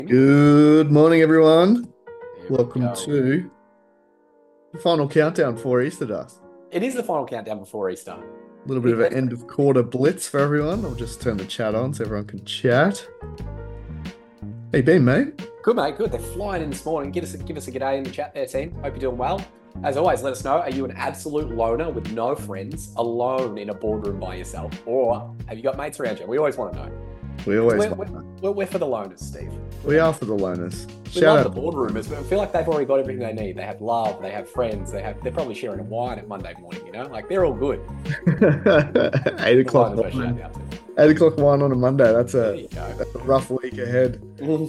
Good morning, everyone. Here we Welcome go. to the final countdown for Easter Dust. It is the final countdown before Easter. A little bit of an end of quarter blitz for everyone. I'll just turn the chat on so everyone can chat. How you been, mate? Good, mate. Good. They're flying in this morning. Give us a g'day in the chat there, team. Hope you're doing well. As always, let us know. Are you an absolute loner with no friends, alone in a boardroom by yourself, or have you got mates around you? We always want to know We because always we're, want we're, that. we're for the loners, Steve. We are for the loners. We Shout love the out to the boardroomers, but I feel like they've already got everything they need. They have love, they have friends, they're probably sharing a wine at Monday morning. Like they're all good. loners. 8 The o'clock loners we're wine. shouting out to. 8 o'clock wine on a Monday. There you go. That's a rough week ahead.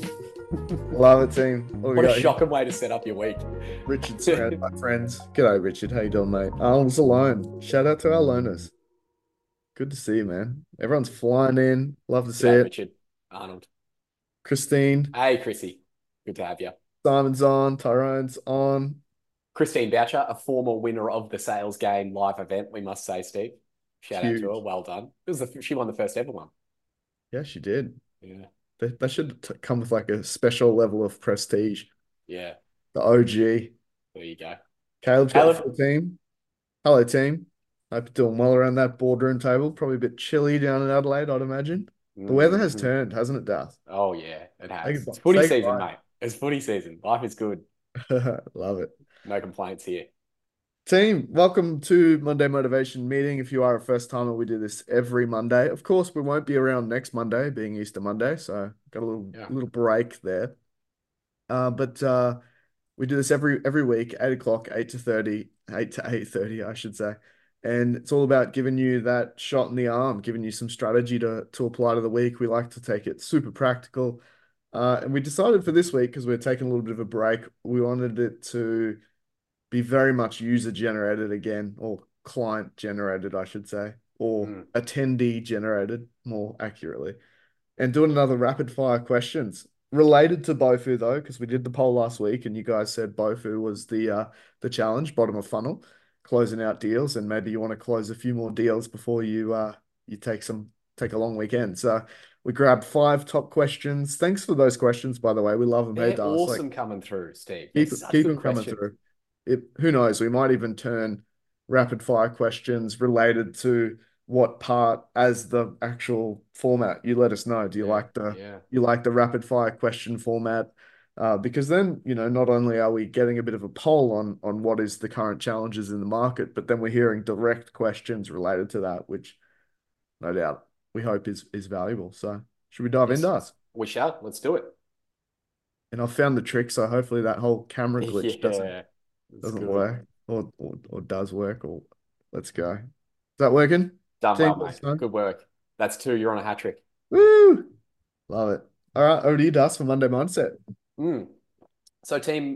Love it, team. What we What a got here? shocking way to set up your week. Richard's my friends. G'day, Richard. How you doing, mate? Arnold's alone. Shout out to our loners. Good to see you, man. Everyone's flying in. Love to see G'day, it. Richard. Arnold. Christine, Hey, Chrissy. Good to have you. Simon's on, Tyrone's on. Christine Boucher, a former winner of the Sales Game live event, we must say, Steve. Shout out to her. Huge. Well done. She won the first ever one. Yeah, she did. Yeah. They should come with like a special level of prestige. Yeah. The OG. There you go. Caleb's got the Caleb. full team. Hello, team. Hope you're doing well around that boardroom table. Probably a bit chilly down in Adelaide, I'd imagine. The weather has Mhm. turned, hasn't it, Darth? Oh, yeah, it Say has. goodbye. It's footy Say season, goodbye. mate. It's footy season. Life is good. Love it. No complaints here. Team, welcome to Monday Motivation Meeting. If you are a first timer, we do this every Monday. Of course, we won't be around next Monday, being Easter Monday, so got a little Yeah. little break there. But we do this every week, 8 o'clock, 8 to 30, 8 to 8:30, I should say. And it's all about giving you that shot in the arm, giving you some strategy to apply to the week. We like to take it super practical. And we decided for this week, because we're taking a little bit of a break, we wanted it to be very much user generated again, or client generated, I should say, or Mm. attendee generated more accurately. And doing another rapid fire questions related to Bofu though, because we did the poll last week and you guys said Bofu was the challenge, bottom of funnel, closing out deals, and maybe you want to close a few more deals before you take a long weekend. So we grabbed 5 top questions. Thanks for those questions, by the way. We love them. Hey, They're Das, like awesome coming through, Steve. They're keep such keep good them coming questions. through. Who knows? We might even turn rapid fire questions related to what part as the actual format. You let us know. Do you Yeah. like the Yeah. you like the rapid fire question format? Because then, not only are we getting a bit of a poll on what is the current challenges in the market, but then we're hearing direct questions related to that, which no doubt we hope is valuable. So should we dive into Yes. us? We shall. Let's do it. And I've found the trick, so hopefully that whole camera glitch doesn't Yeah. It's doesn't good. work or does work, or let's go. Is that working? Done Team, well, let mate. us know. Good work. That's two. You're on a hat trick. Woo! Love it. All right, over to you, Dust, for Monday Mindset. Mm. So, team,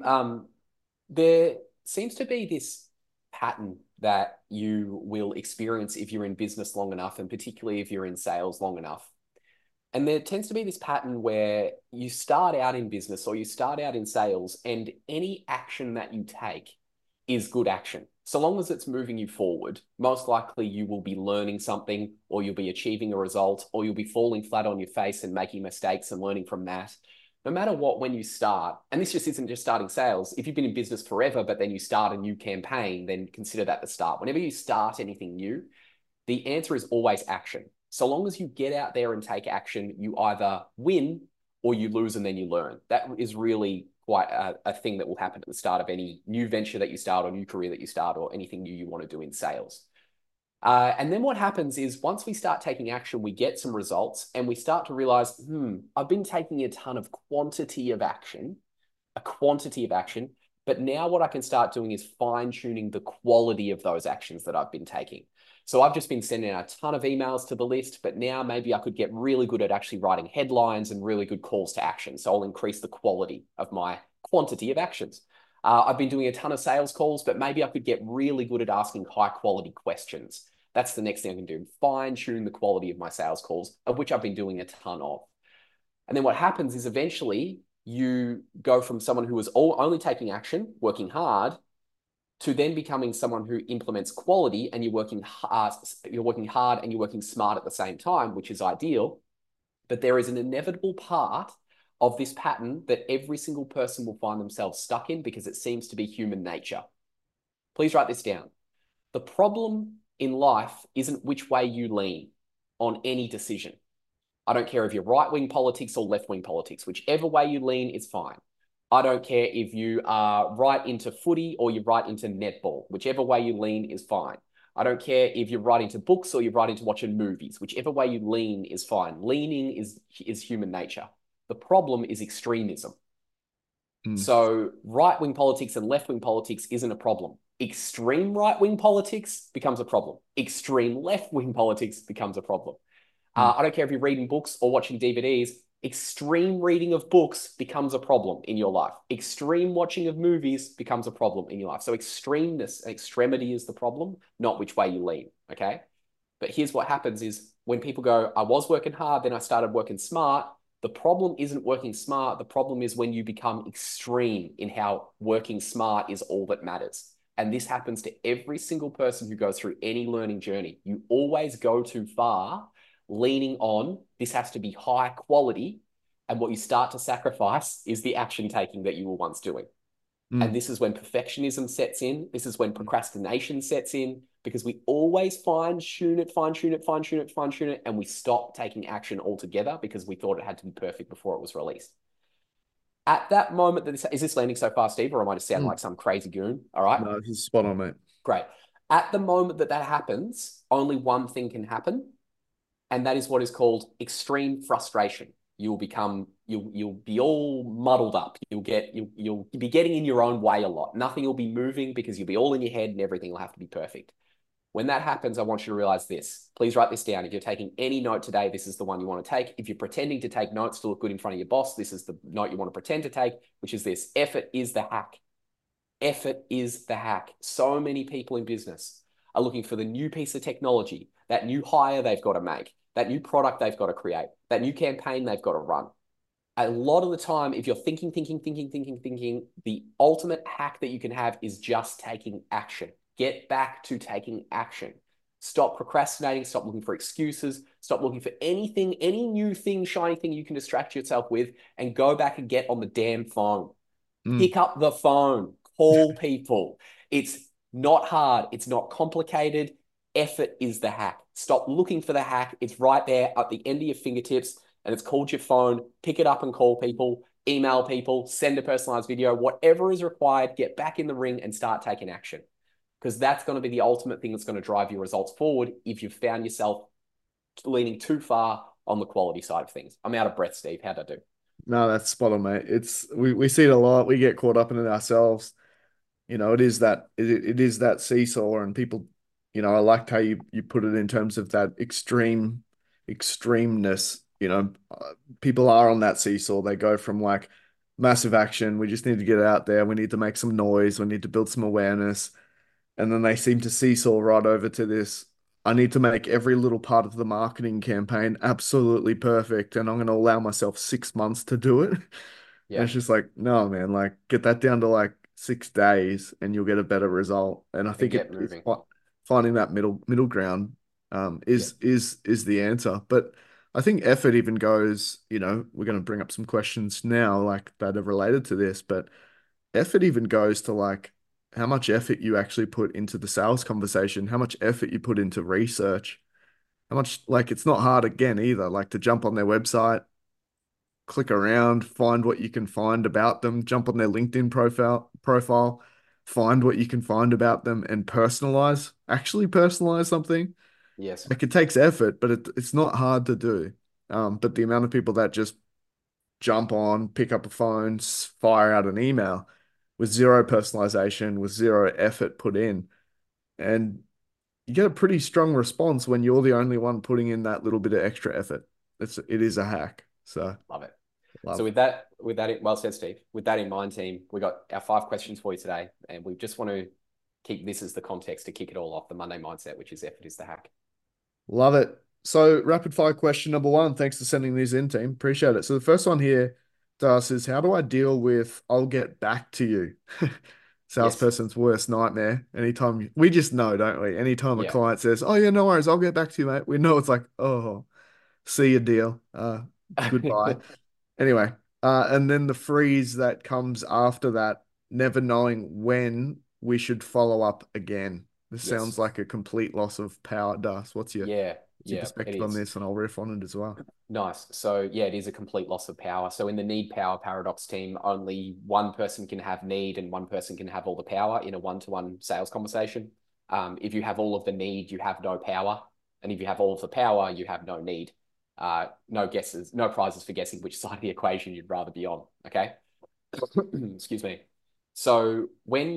there seems to be this pattern that you will experience if you're in business long enough, and particularly if you're in sales long enough. And there tends to be this pattern where you start out in business or you start out in sales, and any action that you take is good action. So long as it's moving you forward, most likely you will be learning something, or you'll be achieving a result, or you'll be falling flat on your face and making mistakes and learning from that. No matter what, when you start, and this just isn't just starting sales, if you've been in business forever, but then you start a new campaign, then consider that the start. Whenever you start anything new, the answer is always action. So long as you get out there and take action, you either win or you lose and then you learn. That is really quite a thing that will happen at the start of any new venture that you start or new career that you start or anything new you want to do in sales. And then what happens is once we start taking action, we get some results and we start to realize, I've been taking a ton of quantity of action, but now what I can start doing is fine tuning the quality of those actions that I've been taking. So I've just been sending a ton of emails to the list, but now maybe I could get really good at actually writing headlines and really good calls to action. So I'll increase the quality of my quantity of actions. I've been doing a ton of sales calls, but maybe I could get really good at asking high quality questions. That's the next thing I can do. Fine tune the quality of my sales calls, of which I've been doing a ton of. And then what happens is eventually you go from someone who was only taking action, working hard, to then becoming someone who implements quality, and you're working hard and you're working smart at the same time, which is ideal. But there is an inevitable part of this pattern that every single person will find themselves stuck in because it seems to be human nature. Please write this down. The problem in life isn't which way you lean on any decision. I don't care if you're right-wing politics or left-wing politics. Whichever way you lean is fine. I don't care if you are right into footy or you're right into netball. Whichever way you lean is fine. I don't care if you're right into books or you're right into watching movies. Whichever way you lean is fine. Leaning is human nature. The problem is extremism. Mm, So right-wing politics and left-wing politics isn't a problem. Extreme right-wing politics becomes a problem. Extreme left-wing politics becomes a problem. mm, I don't care if you're reading books or watching DVDs, extreme reading of books becomes a problem in your life. Extreme watching of movies becomes a problem in your life. So extremeness, extremity is the problem, not which way you lean. Okay. But here's what happens is when people go, I was working hard, then I started working smart. The problem isn't working smart. The problem is when you become extreme in how working smart is all that matters. And this happens to every single person who goes through any learning journey. You always go too far, leaning on this has to be high quality. And what you start to sacrifice is the action taking that you were once doing. And mm. this is when perfectionism sets in. This is when procrastination sets in because we always fine tune it, fine tune it, fine tune it, fine tune it, and we stop taking action altogether because we thought it had to be perfect before it was released. At that moment, is this landing so far, Steve, or am I just sounding Mm. like some crazy goon? All right, No, this is spot on, mate. great. At the moment that happens, only one thing can happen, and that is what is called extreme frustration. You'll be all muddled up. You'll be getting in your own way a lot. Nothing will be moving because you'll be all in your head and everything will have to be perfect. When that happens, I want you to realize this. Please write this down. If you're taking any note today, this is the one you want to take. If you're pretending to take notes to look good in front of your boss, this is the note you want to pretend to take, which is this: effort is the hack. Effort is the hack. So many people in business are looking for the new piece of technology, that new hire they've got to make, that new product they've got to create, that new campaign they've got to run. A lot of the time, if you're thinking, the ultimate hack that you can have is just taking action. Get back to taking action. Stop procrastinating. Stop looking for excuses. Stop looking for anything, any new thing, shiny thing you can distract yourself with, and go back and get on the damn phone. Mm. Pick up the phone, call people. It's not hard. It's not complicated. Effort is the hack. Stop looking for the hack. It's right there at the end of your fingertips and it's called your phone. Pick it up and call people, email people, send a personalized video, whatever is required, get back in the ring and start taking action. Because that's going to be the ultimate thing that's going to drive your results forward if you've found yourself leaning too far on the quality side of things. I'm out of breath, Steve. How'd I do? No, that's spot on, mate. It's we see it a lot. We get caught up in it ourselves. It is that seesaw, and people, I liked how you put it in terms of that extremeness. People are on that seesaw. They go from like massive action. We just need to get out there. We need to make some noise. We need to build some awareness. And then they seem to seesaw right over to this. I need to make every little part of the marketing campaign absolutely perfect, and I'm going to allow myself 6 months to do it. And Yeah. it's just like, no, man, like get that down to like 6 days and you'll get a better result. And I And think get it's moving. finding that middle ground Yeah. is the answer. But I think effort even goes, we're going to bring up some questions now like that are related to this, but effort even goes to like how much effort you actually put into the sales conversation, how much effort you put into research, how much like it's not hard again either, like to jump on their website, click around, find what you can find about them, jump on their LinkedIn profile, find what you can find about them and actually personalize something. Yes. Like it takes effort, but it's not hard to do. But the amount of people that just jump on, pick up a phone, fire out an email with zero personalization, with zero effort put in, and you get a pretty strong response when you're the only one putting in that little bit of extra effort. It is a hack. So Love it. So love. well said, Steve. With that in mind, team, we got our 5 questions for you today, and we just want to keep this as the context to kick it all off. The Monday mindset, which is effort is the hack. Love it. So, rapid fire question number one. Thanks for sending these in, team. Appreciate it. So, the first one here to us is how do I deal with I'll get back to you? Yes. Salesperson's worst nightmare. Anytime we just know, don't we? Anytime a Yeah. client says, oh, yeah, no worries, I'll get back to you, mate. We know it's like, oh, see you deal. Goodbye. Anyway, And then the freeze that comes after that, never knowing when we should follow up again. This sounds Yes. like a complete loss of power, Das. Yeah, What's your yeah, it perspective on is. this? And I'll riff on it as well. Nice. So yeah, it is a complete loss of power. So in the need power paradox team, only one person can have need and one person can have all the power in a one-to-one sales conversation. If you have all of the need, you have no power. And if you have all of the power, you have no need. No guesses, no prizes for guessing which side of the equation you'd rather be on. Okay. Excuse me. So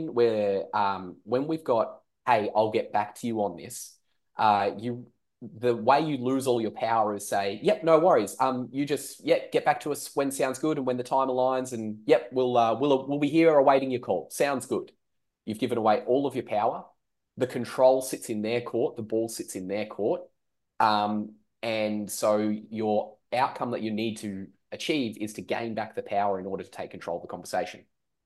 when we've got, hey, I'll get back to you on this, you the way you lose all your power is say, yep, no worries. You just get back to us when sounds good and when the time aligns, and yep, we'll be here awaiting your call. Sounds good. You've given away all of your power. The control sits in their court, the ball sits in their court. And so your outcome that you need to achieve is to gain back the power in order to take control of the conversation.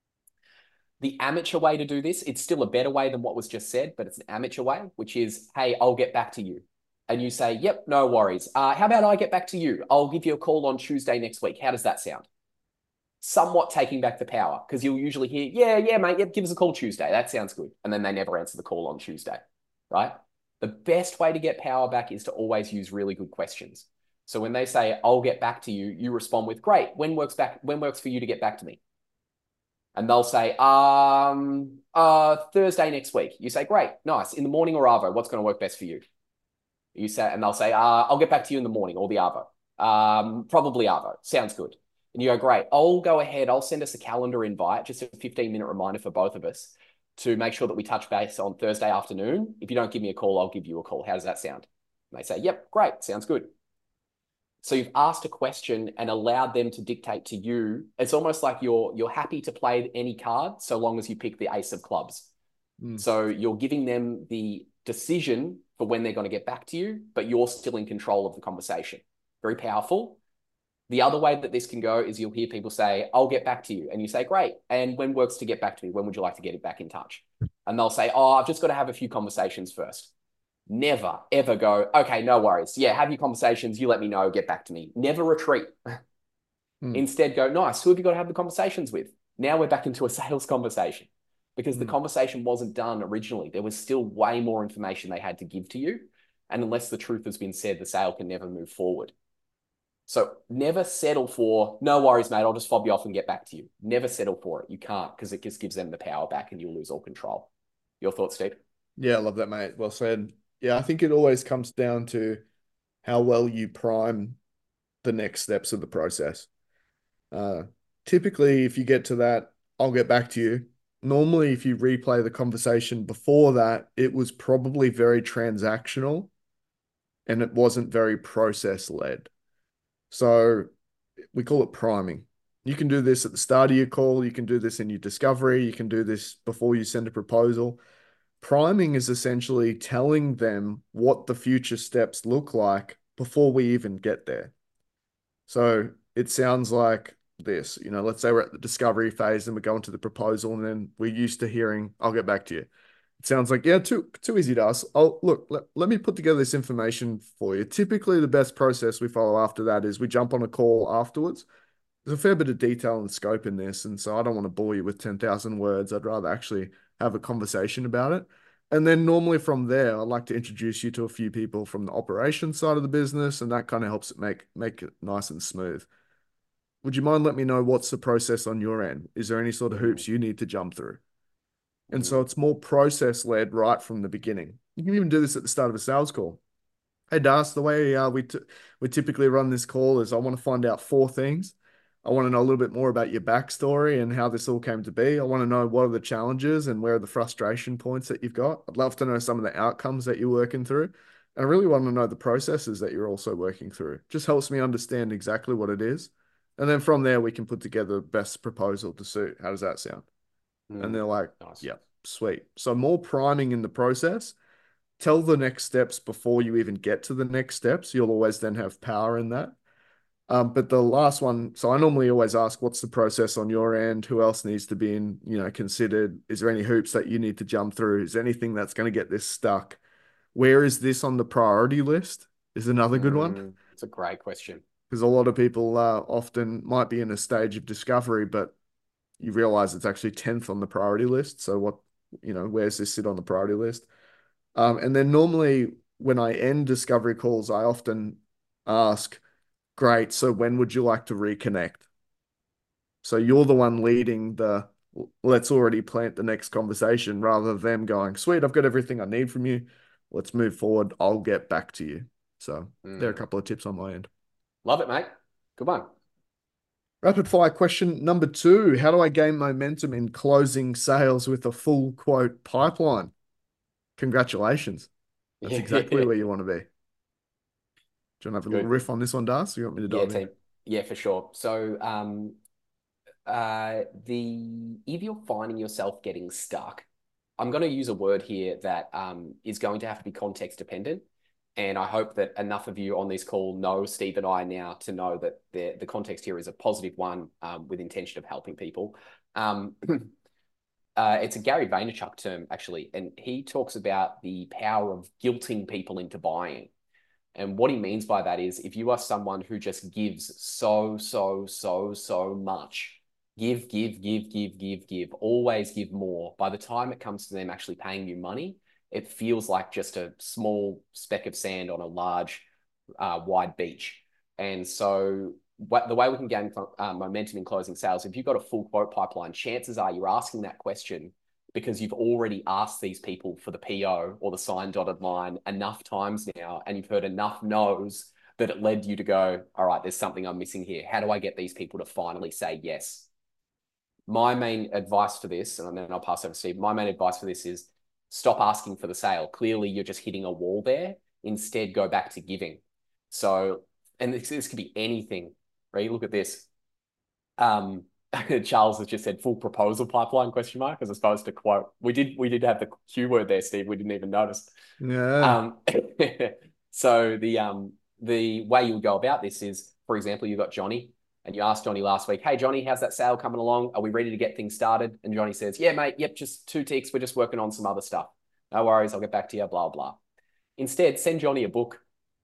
The amateur way to do this, it's still a better way than what was just said, but it's an amateur way, which is, hey, I'll get back to you. And you say, yep, no worries. How about I get back to you? I'll give you a call on Tuesday next week. How does that sound? Somewhat taking back the power, because you'll usually hear, yeah, mate, yep, give us a call Tuesday. That sounds good. And then they never answer the call on Tuesday, right? The best way to get power back is to always use really good questions. So when they say, I'll get back to you, you respond with, great, when works for you to get back to me? And they'll say, Thursday next week. You say, great, nice. In the morning or Arvo, what's going to work best for you? You say, and they'll say, I'll get back to you in the morning or the Arvo. Probably Arvo. Sounds good. And you go, great. I'll go ahead. I'll send us a calendar invite, just a 15-minute reminder for both of us to make sure that we touch base on Thursday afternoon. If you don't give me a call, I'll give you a call. How does that sound? And they say, yep, great. Sounds good. So you've asked a question and allowed them to dictate to you. It's almost like you're happy to play any card so long as you pick the ace of clubs. Mm. So you're giving them the decision for when they're going to get back to you, but you're still in control of the conversation. Very powerful. The other way that this can go is you'll hear people say, I'll get back to you. And you say, great. And when works to get back to me? When would you like to get it back in touch? And they'll say, oh, I've just got to have a few conversations first. Never, ever go, okay, no worries. Yeah, have your conversations. You let me know, get back to me. Never retreat. Mm. Instead, go, nice. Who have you got to have the conversations with? Now we're back into a sales conversation because the Mm. conversation wasn't done originally. There was still way more information they had to give to you. And unless the truth has been said, the sale can never move forward. So never settle for, no worries, mate, I'll just fob you off and get back to you. Never settle for it. You can't, because it just gives them the power back and you'll lose all control. Your thoughts, Steve? Yeah, I love that, mate. Well said. Yeah, I think it always comes down to how well you prime the next steps of the process. Uh, Typically, if you get to that, I'll get back to you. Normally, if you replay the conversation before that, it was probably very transactional and it wasn't very process led. So we call it priming. You can do this at the start of your call. You can do this in your discovery. You can do this before you send a proposal. Priming is essentially telling them what the future steps look like before we even get there. So it sounds like this, let's say we're at the discovery phase and we're going to the proposal, and then we're used to hearing, I'll get back to you. It sounds like, yeah, too easy to us. Oh, look, let me put together this information for you. Typically, the best process we follow after that is we jump on a call afterwards. There's a fair bit of detail and scope in this, and so I don't want to bore you with 10,000 words. I'd rather actually have a conversation about it. And then normally from there, I'd like to introduce you to a few people from the operations side of the business, and that kind of helps it make it nice and smooth. Would you mind letting me know what's the process on your end? Is there any sort of Mm, hoops you need to jump through? And so mm, it's more process led right from the beginning. You can even do this at the start of a sales call. Hey, Das, the way we typically run this call is I want to find out four things. I want to know a little bit more about your backstory and how this all came to be. I want to know what are the challenges and where are the frustration points that you've got. I'd love to know some of the outcomes that you're working through. And I really want to know the processes that you're also working through. Just helps me understand exactly what it is. And then from there, we can put together the best proposal to suit. How does that sound? And they're mm. like, Nice. yeah, sweet. So more priming in the process. Tell the next steps before you even get to the next steps. You'll always then have power in that. But the last one, so I normally always ask, what's the process on your end? Who else needs to be considered? Is there any hoops that you need to jump through? Is there anything that's going to get this stuck? Where is this on the priority list? Is another good one. It's a great question. Because a lot of people often might be in a stage of discovery, but you realize it's actually 10th on the priority list. So where's this sit on the priority list? And then normally when I end discovery calls, I often ask, great, so when would you like to reconnect? So you're the one leading the let's already plant the next conversation rather than them going, sweet, I've got everything I need from you. Let's move forward. I'll get back to you. So there are a Mm. couple of tips on my end. Love it, mate. Good one. Rapid fire question number two. How do I gain momentum in closing sales with a full quote pipeline? Congratulations. That's exactly Yeah. where you want to be. Do you want to have a little Good. riff on this one, Das? You want me to Yeah, dive in? team. Yeah, for sure. So, the if you're finding yourself getting stuck, I'm going to use a word here that is going to have to be context dependent. And I hope that enough of you on this call know Steve and I now to know that the context here is a positive one with intention of helping people. Um, it's a Gary Vaynerchuk term, actually, and he talks about the power of guilting people into buying. And what he means by that is if you are someone who just gives so much, give, always give more. By the time it comes to them actually paying you money, it feels like just a small speck of sand on a large, wide beach. And so the way we can gain momentum in closing sales, if you've got a full quote pipeline, chances are you're asking that question because you've already asked these people for the PO or the signed dotted line enough times now, and you've heard enough no's that it led you to go, all right, there's something I'm missing here. How do I get these people to finally say yes? My main advice for this, and then I'll pass over to Steve. My main advice for this is stop asking for the sale. Clearly, you're just hitting a wall there. Instead, go back to giving. So, and this could be anything, right? Look at this. Charles has just said full proposal pipeline question mark as opposed to quote. We did have the Q word there, Steve. We didn't even notice. Yeah. Um, so the way you would go about this is, for example, you've got Johnny and you asked Johnny last week, hey Johnny, how's that sale coming along? Are we ready to get things started? And Johnny says, yeah, mate, yep, just two ticks. We're just working on some other stuff. No worries, I'll get back to you, blah, blah. Instead, send Johnny a book.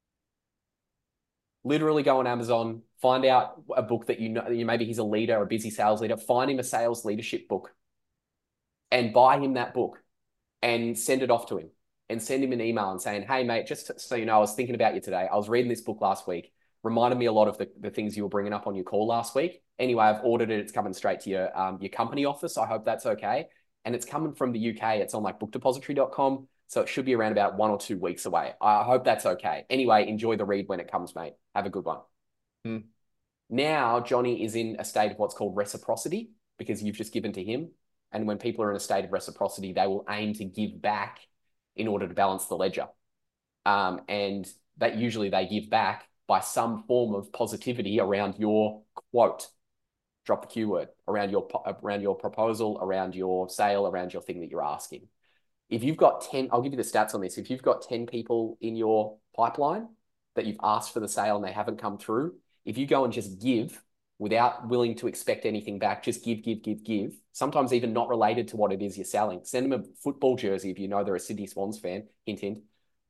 Literally go on Amazon, find out a book that you know, maybe he's a leader, a busy sales leader, find him a sales leadership book and buy him that book and send it off to him and send him an email and saying, hey, mate, just so you know, I was thinking about you today. I was reading this book last week. Reminded me a lot of the things you were bringing up on your call last week. Anyway, I've ordered it. It's coming straight to your company office. I hope that's okay. And it's coming from the UK. It's on like bookdepository.com. So it should be around about 1 or 2 weeks away. I hope that's okay. Anyway, enjoy the read when it comes, mate. Have a good one. Hmm. Now, Johnny is in a state of what's called reciprocity because you've just given to him. And when people are in a state of reciprocity, they will aim to give back in order to balance the ledger. And that usually they give back by some form of positivity around your quote. Drop the keyword around your proposal, around your sale, around your thing that you're asking. If you've got 10, I'll give you the stats on this. If you've got 10 people in your pipeline that you've asked for the sale and they haven't come through, if you go and just give without willing to expect anything back, just give, sometimes even not related to what it is you're selling. Send them a football jersey if you know they're a Sydney Swans fan, hint, hint.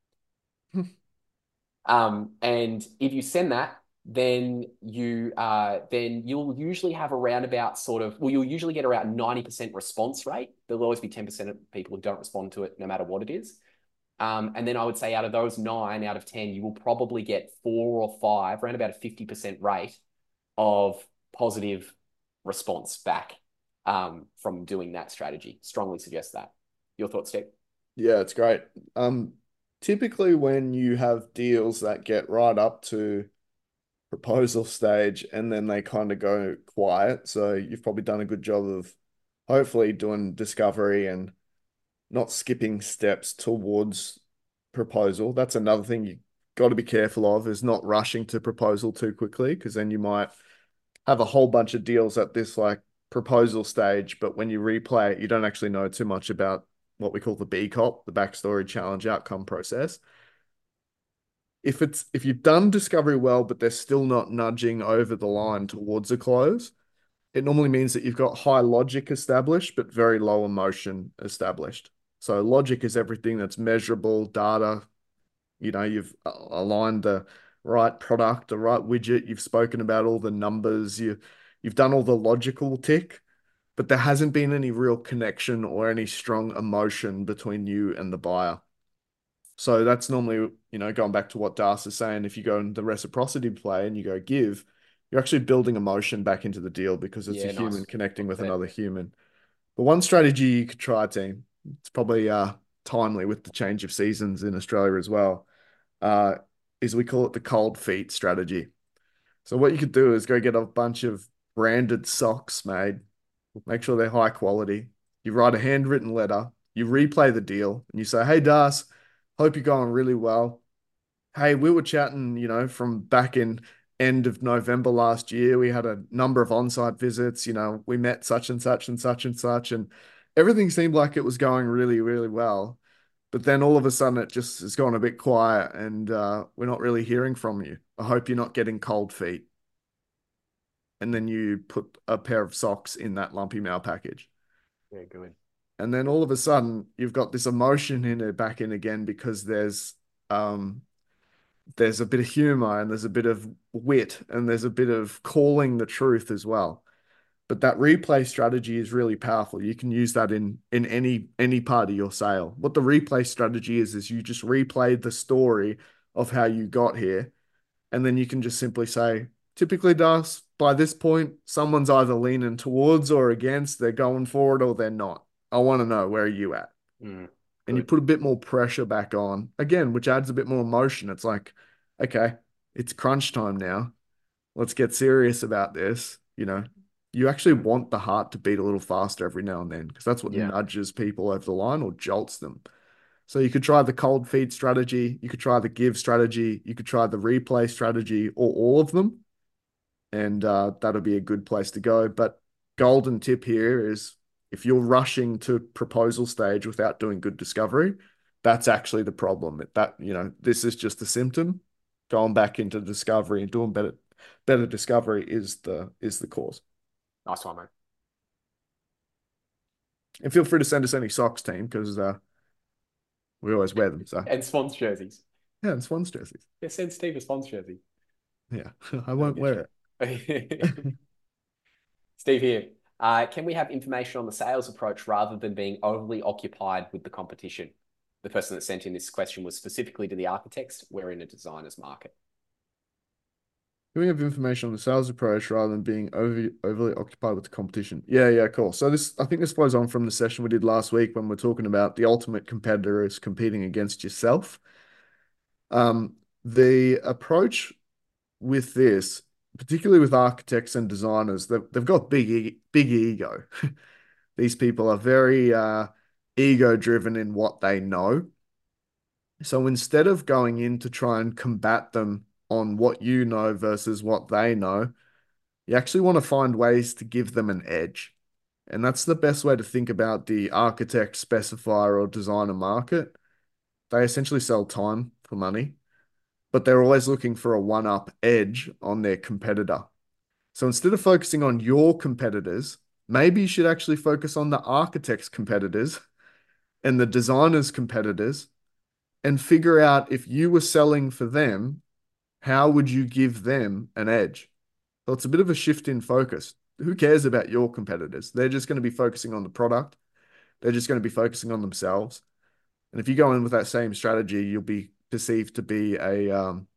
And if you send that, then you'll usually have around about you'll usually get around 90% response rate. There'll always be 10% of people who don't respond to it no matter what it is. And then I would say out of those 9 out of 10, you will probably get 4 or 5, around about a 50% rate of positive response back from doing that strategy. Strongly suggest that. Your thoughts, Steve? Yeah, it's great. Typically when you have deals that get right up to proposal stage and then they kind of go quiet, so you've probably done a good job of hopefully doing discovery and not skipping steps towards proposal. That's another thing you got to be careful of is not rushing to proposal too quickly because then you might have a whole bunch of deals at this like proposal stage, but when you replay it, you don't actually know too much about what we call the BCOP, the backstory challenge outcome process. If you've done discovery well, but they're still not nudging over the line towards a close, it normally means that you've got high logic established, but very low emotion established. So logic is everything that's measurable, data. You've aligned right product, the right widget. You've spoken about all the numbers. You've done all the logical tick, but there hasn't been any real connection or any strong emotion between you and the buyer. So that's normally, going back to what Das is saying, if you go in the reciprocity play and you go give, you're actually building emotion back into the deal because it's a Yeah, human nice. connecting Well with said. another human. But one strategy you could try, team, it's probably timely with the change of seasons in Australia as well, uh, is we call it the cold feet strategy. So what you could do is go get a bunch of branded socks made, make sure they're high quality. You write a handwritten letter, you replay the deal, and you say, "Hey, Das, hope you're going really well. Hey, we were chatting, from back in end of November last year. We had a number of on-site visits. We met such and such and such and such, and everything seemed like it was going really, really well. But then all of a sudden, it just has gone a bit quiet, and we're not really hearing from you. I hope you're not getting cold feet." And then you put a pair of socks in that lumpy mail package. Yeah, good. And then all of a sudden, you've got this emotion in it back in again because um, there's a bit of humor and there's a bit of wit and there's a bit of calling the truth as well. But that replay strategy is really powerful. You can use that in any part of your sale. What the replay strategy is you just replay the story of how you got here, and then you can just simply say, typically, Das, by this point, someone's either leaning towards or against, they're going forward or they're not. I want to know, where are you at? Mm, And you good. put a bit more pressure back on again, which adds a bit more emotion. It's like, okay, it's crunch time now. Let's get serious about this. You actually want the heart to beat a little faster every now and then because that's what Yeah. nudges people over the line or jolts them. So you could try the cold feed strategy, you could try the give strategy, you could try the replay strategy, or all of them, and that'll be a good place to go. But golden tip here is if you're rushing to proposal stage without doing good discovery, that's actually the problem. This is just a symptom. Going back into discovery and doing better discovery is the cause. Nice one, mate. And feel free to send us any socks, team, because we always wear them. So And Swans jerseys. yeah, and Swans jerseys. Yeah, send Steve a Swans jersey. Yeah, I That'll won't be a wear show. it. Steve here. Can we have information on the sales approach rather than being overly occupied with the competition? The person that sent in this question was specifically to the architects. We're in a designer's market. Can we have information on the sales approach rather than being overly occupied with the competition? Yeah, yeah, cool. So I think this flows on from the session we did last week when we're talking about the ultimate competitor is competing against yourself. The approach with this, particularly with architects and designers, they've got big ego. These people are very ego driven in what they know. So instead of going in to try and combat them on what you know versus what they know, you actually want to find ways to give them an edge. And that's the best way to think about the architect, specifier, or designer market. They essentially sell time for money, but they're always looking for a one-up edge on their competitor. So instead of focusing on your competitors, maybe you should actually focus on the architect's competitors and the designer's competitors and figure out if you were selling for them, how would you give them an edge? So it's a bit of a shift in focus. Who cares about your competitors? They're just going to be focusing on the product. They're just going to be focusing on themselves. And if you go in with that same strategy, you'll be perceived to be a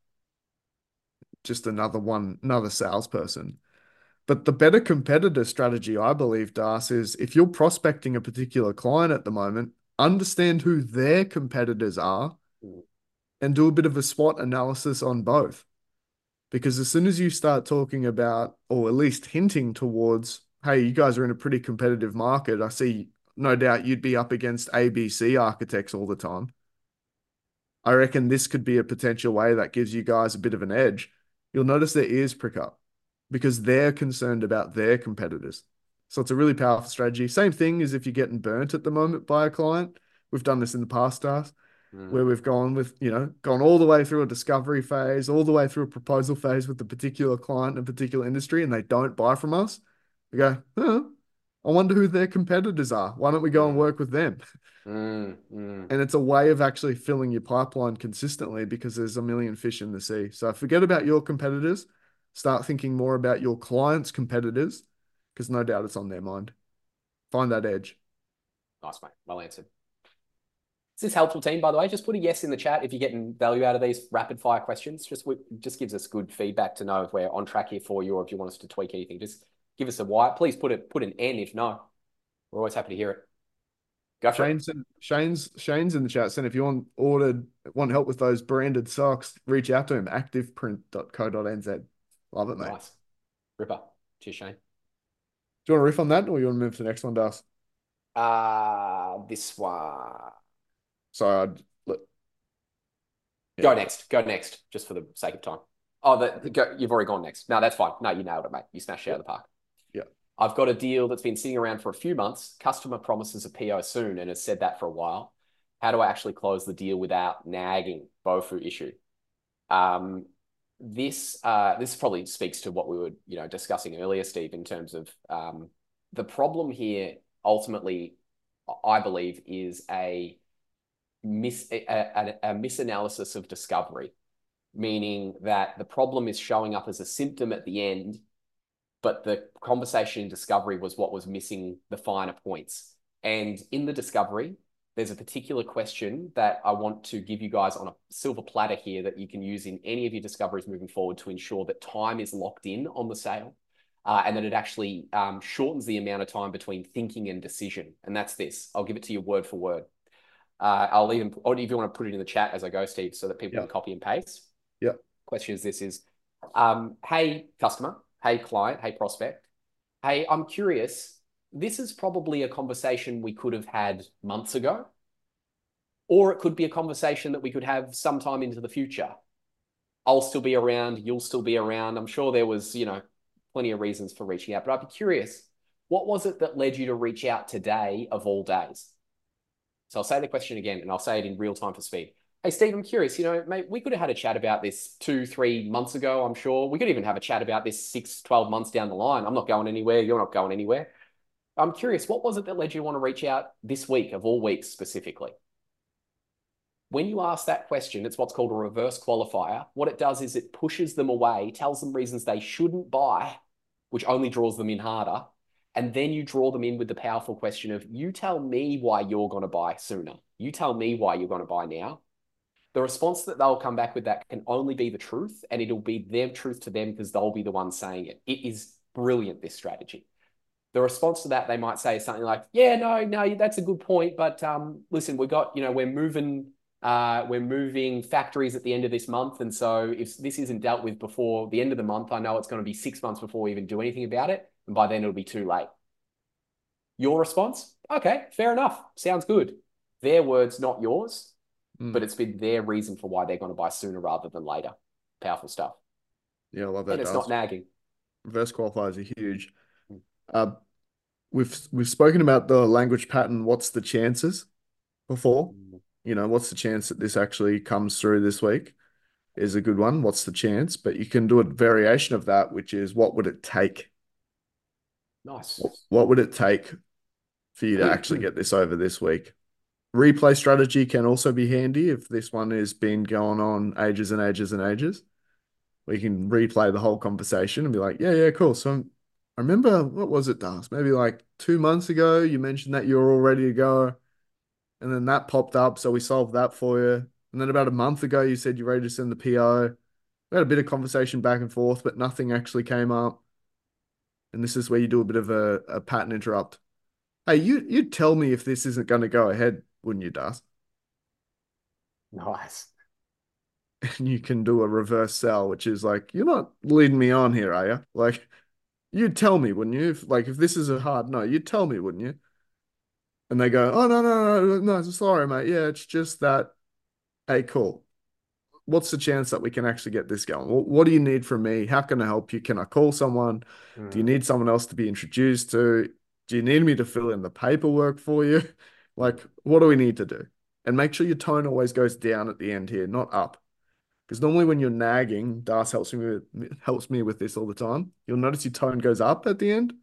just another salesperson. But the better competitor strategy, I believe, Das, is if you're prospecting a particular client at the moment, understand who their competitors are and do a bit of a SWOT analysis on both. Because as soon as you start talking about, or at least hinting towards, hey, you guys are in a pretty competitive market, I see no doubt you'd be up against ABC architects all the time. I reckon this could be a potential way that gives you guys a bit of an edge. You'll notice their ears prick up because they're concerned about their competitors. So it's a really powerful strategy. Same thing as if you're getting burnt at the moment by a client. We've done this in the past, task where Mm. we've gone all the way through a discovery phase, all the way through a proposal phase with a particular client in a particular industry, and they don't buy from us. We go, huh? I wonder who their competitors are. Why don't we go and Mm, work with them? mm. And it's a way of actually filling your pipeline consistently because there's a million fish in the sea. So forget about your competitors. Start thinking more about your clients' competitors because no doubt it's on their mind. Find that edge. Nice, mate. Well answered. Is this helpful, team? By the way, just put a yes in the chat if you're getting value out of these rapid fire questions. Just gives us good feedback to know if we're on track here for you, or if you want us to tweak anything. Just give us a why. Please put an N if no. We're always happy to hear it. Go for it. Shane's in the chat saying if you want help with those branded socks, reach out to him. Activeprint.co.nz. Love it, mate. Nice. Ripper. Cheers, Shane. Do you want to riff on that or you want to move to the next one, Das? This one. Sorry, Go yeah. next. Go next, just for the sake of time. Oh, you've already gone next. No, that's fine. No, you nailed it, mate. You smashed it Yeah. out of the park. Yeah. I've got a deal that's been sitting around for a few months. Customer promises a PO soon and has said that for a while. How do I actually close the deal without nagging? Bofu issue. Um, this probably speaks to what we were discussing earlier, Steve, in terms of the problem here. Ultimately, I believe is a misanalysis of discovery, meaning that the problem is showing up as a symptom at the end, but the conversation in discovery was what was missing the finer points. And in the discovery, there's a particular question that I want to give you guys on a silver platter here that you can use in any of your discoveries moving forward to ensure that time is locked in on the sale. And that it actually shortens the amount of time between thinking and decision. And that's this. I'll give it to you word for word. Or if you want to put it in the chat as I go, Steve, so that people Yeah. can copy and paste. Yeah. Question is, hey, customer, hey, client, hey, prospect. Hey, I'm curious. This is probably a conversation we could have had months ago, or it could be a conversation that we could have sometime into the future. I'll still be around. You'll still be around. I'm sure there was, plenty of reasons for reaching out, but I'd be curious. What was it that led you to reach out today of all days? So I'll say the question again, and I'll say it in real time for speed. Hey, Steve, I'm curious, mate, we could have had a chat about this 2, 3 months ago, I'm sure. We could even have a chat about this 6, 12 months down the line. I'm not going anywhere. You're not going anywhere. I'm curious, what was it that led you to want to reach out this week of all weeks specifically? When you ask that question, it's what's called a reverse qualifier. What it does is it pushes them away, tells them reasons they shouldn't buy, which only draws them in harder. And then you draw them in with the powerful question of, you tell me why you're going to buy sooner. You tell me why you're going to buy now. The response that they'll come back with that can only be the truth, and it'll be their truth to them because they'll be the ones saying it. It is brilliant, this strategy. The response to that, they might say something like, yeah, no, that's a good point. But listen, we're moving factories at the end of this month. And so if this isn't dealt with before the end of the month, I know it's going to be 6 months before we even do anything about it. And by then it'll be too late. Your response? Okay, fair enough. Sounds good. Their words, not yours, but Mm. it's been their reason for why they're going to buy sooner rather than later. Powerful stuff. Yeah, I love And that, it's not Das. nagging. Reverse qualifiers are huge. Uh, we've spoken about the language pattern. What's the chances before? What's the chance that this actually comes through this week is a good one. What's the chance? But you can do a variation of that, which is what would it take? Nice. What would it take for you to actually get this over this week? Replay strategy can also be handy if this one has been going on ages and ages and ages. We can replay the whole conversation and be like, yeah, cool. So I remember, what was it, Das? Maybe like 2 months ago, you mentioned that you were all ready to go. And then that popped up. So we solved that for you. And then about a month ago, you said you're ready to send the PO. We had a bit of conversation back and forth, but nothing actually came up. And this is where you do a bit of a pattern interrupt. Hey, you'd tell me if this isn't going to go ahead, wouldn't you, Das? Nice. And you can do a reverse sell, which is like, you're not leading me on here, are you? Like, you'd tell me, wouldn't you? If this is a hard no, you'd tell me, wouldn't you? And they go, oh, no, sorry, mate. Yeah, it's just that. Hey, cool. What's the chance that we can actually get this going? What do you need from me? How can I help you? Can I call someone? Do you Mm, need someone else to be introduced to? Do you need me to fill in the paperwork for you? mm, Like, what do we need to do? And make sure your tone always goes down at the end here, not up. Because normally when you're nagging, Das helps me with this all the time. You'll notice your tone goes up at the end.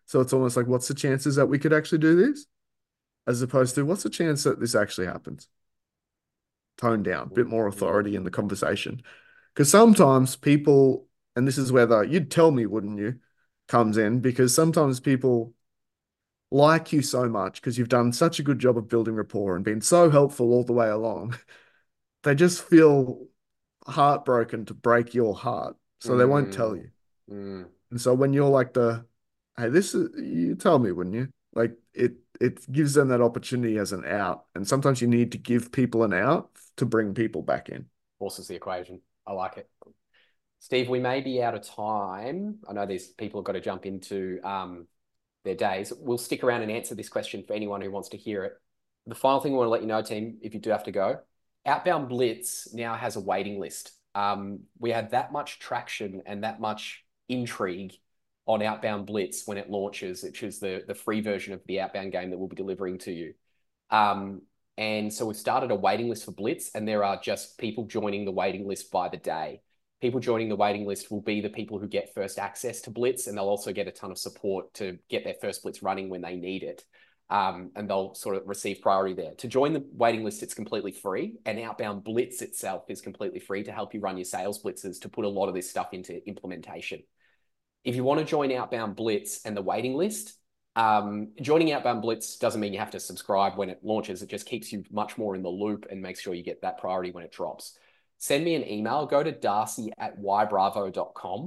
So it's almost like, what's the chances that we could actually do this? As opposed to, what's the chance that this actually happens? Tone down, a bit more authority in the conversation. Because sometimes people, and this is where the you'd tell me, wouldn't you, comes in, because sometimes people like you so much because you've done such a good job of building rapport and been so helpful all the way along. They just feel heartbroken to break your heart. So they won't tell Mm, you. mm. And so when you're like hey, this is, you tell me, wouldn't you? Like it gives them that opportunity as an out. And sometimes you need to give people an out to bring people back in. Forces the equation. I like it. Steve, we may be out of time. I know these people have got to jump into their days. We'll stick around and answer this question for anyone who wants to hear it. The final thing we want to let you know, team, if you do have to go, Outbound Blitz now has a waiting list. We had that much traction and that much intrigue on Outbound Blitz when it launches, which is the free version of the Outbound game that we'll be delivering to you. Um, and so we've started a waiting list for Blitz, and there are just people joining the waiting list by the day. People joining the waiting list will be the people who get first access to Blitz, and they'll also get a ton of support to get their first Blitz running when they need it. And they'll sort of receive priority there. To join the waiting list, it's completely free, and Outbound Blitz itself is completely free to help you run your sales blitzes to put a lot of this stuff into implementation. If you want to join Outbound Blitz and the waiting list, joining Outbound Blitz doesn't mean you have to subscribe when it launches. It just keeps you much more in the loop and makes sure you get that priority when it drops. Send me an email. Go to darcy@ybravo.com,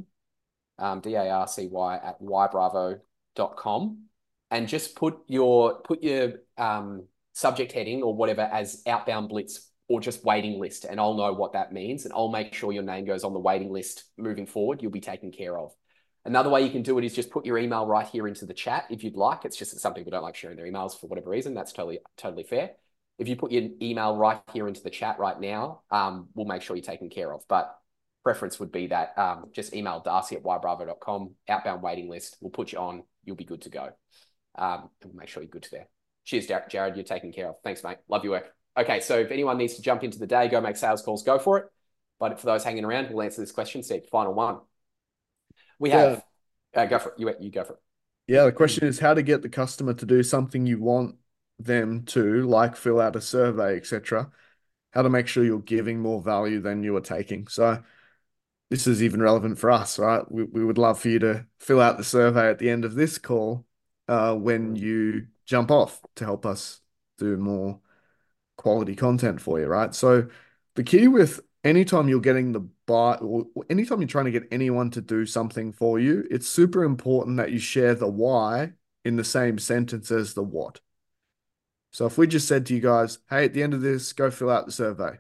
DARCY@ybravo.com, and just put your subject heading or whatever as Outbound Blitz or just waiting list, and I'll know what that means, and I'll make sure your name goes on the waiting list moving forward. You'll be taken care of. Another way you can do it is just put your email right here into the chat if you'd like. It's just that some people don't like sharing their emails for whatever reason. That's totally fair. If you put your email right here into the chat right now, we'll make sure you're taken care of. But preference would be that just email darcy@ybravo.com, outbound waiting list. We'll put you on. You'll be good to go. And we'll make sure you're good to there. Cheers, Jared. You're taken care of. Thanks, mate. Love your work. Okay, so if anyone needs to jump into the day, go make sales calls, go for it. But for those hanging around, we'll answer this question, Steve. Final one. We Yeah. have, go for it. You go for Yeah. The question is how to get the customer to do something you want them to, like fill out a survey, etc. How to make sure you're giving more value than you are taking. So this is even relevant for us, right? We would love for you to fill out the survey at the end of this call when it. you jump off to help us do more quality content for you, right? So the key with anytime you're getting the buy or anytime you're trying to get anyone to do something for you, it's super important that you share the why in the same sentence as the what. So if we just said to you guys, hey, at the end of this, go fill out the survey.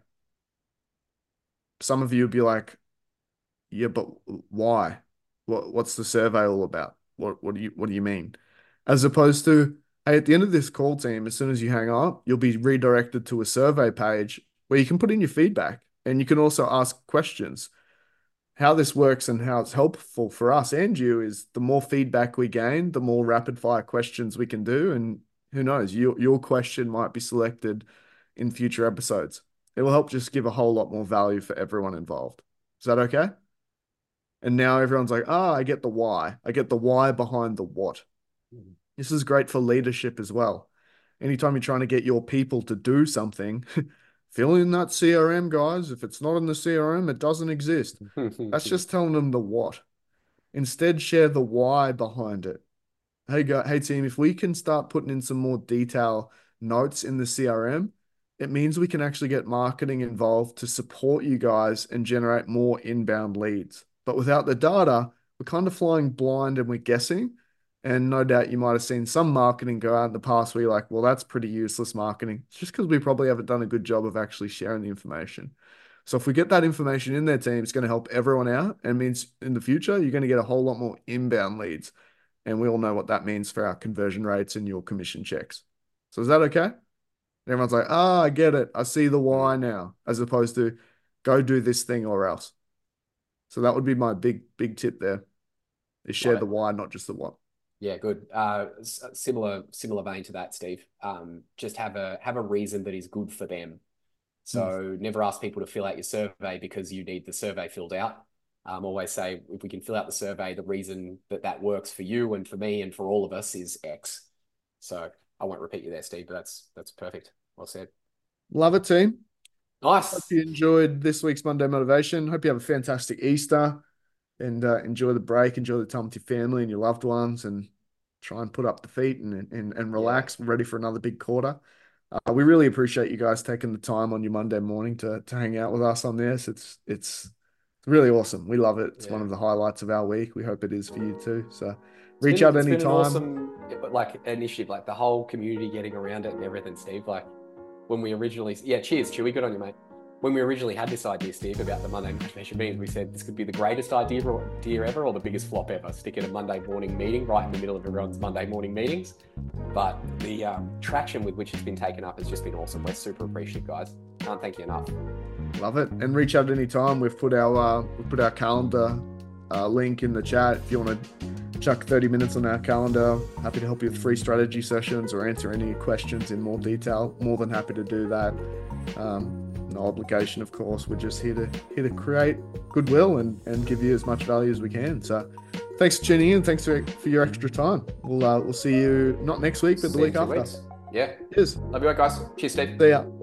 Some of you would be like, yeah, but why? What's the survey all about? What do you mean? As opposed to, hey, at the end of this call, team, as soon as you hang up, you'll be redirected to a survey page where you can put in your feedback and you can also ask questions. How this works and how it's helpful for us and you is the more feedback we gain, the more rapid fire questions we can do. And who knows, your question might be selected in future episodes. It will help just give a whole lot more value for everyone involved. Is that okay? And now everyone's like, ah, I get the why. I get the why behind the what. This is great for leadership as well. Anytime you're trying to get your people to do something, fill in that CRM, guys. If it's not in the CRM, it doesn't exist. That's just telling them the what. Instead, share the why behind it. Hey team, if we can start putting in some more detail notes in the CRM, it means we can actually get marketing involved to support you guys and generate more inbound leads. But without the data, we're kind of flying blind and we're guessing. And no doubt you might have seen some marketing go out in the past where you're like, well, that's pretty useless marketing. It's just because we probably haven't done a good job of actually sharing the information. So if we get that information in their team, it's going to help everyone out and means in the future, you're going to get a whole lot more inbound leads. And we all know what that means for our conversion rates and your commission checks. So is that okay? And everyone's like, ah, I get it. I see the why now, as opposed to go do this thing or else. So that would be my big tip there is Love share the it. why, not just the what. Yeah, good. Similar vein to that, Steve. Just have a reason that is good for them. Mm. So never ask people to fill out your survey because you need the survey filled out. always say if we can fill out the survey, the reason that that works for you and for me and for all of us is X. So I won't repeat you there, Steve, but that's perfect. Well said. Love it, team. Hope Nice. you enjoyed this week's Monday Motivation. Hope you have a fantastic Easter and enjoy the break, enjoy the time with your family and your loved ones, and try and put up the feet and Yeah. relax. We're ready for another big quarter. We really appreciate you guys taking the time on your Monday morning to hang out with us on this. It's really awesome. We love it. It's one Yeah. of the highlights of our week. We hope it is for you too. So It's reach been out it's been an anytime. awesome like initiative, like the whole community getting around it and everything, Steve. Like when we originally, yeah, cheers, Chewy, good on you, mate. When we originally had this idea, Steve, about the Monday motivation meetings, we said this could be the greatest idea ever or the biggest flop ever. Stick in a Monday morning meeting right in the middle of everyone's Monday morning meetings. But the traction with which it's been taken up has just been awesome. We're super appreciative, guys. Can't thank you enough. Love it. And reach out anytime. We've put our calendar link in the chat if you want to chuck 30 minutes on our calendar. Happy to help you with free strategy sessions or answer any questions in more detail. More than happy to do that. No obligation, of course. We're just here to create goodwill and give you as much value as we can. So thanks for tuning in. Thanks for your extra time. We'll see you not next week, but the See you in week two after. weeks. Yeah. Cheers. Love you guys. Cheers, Steve. See ya.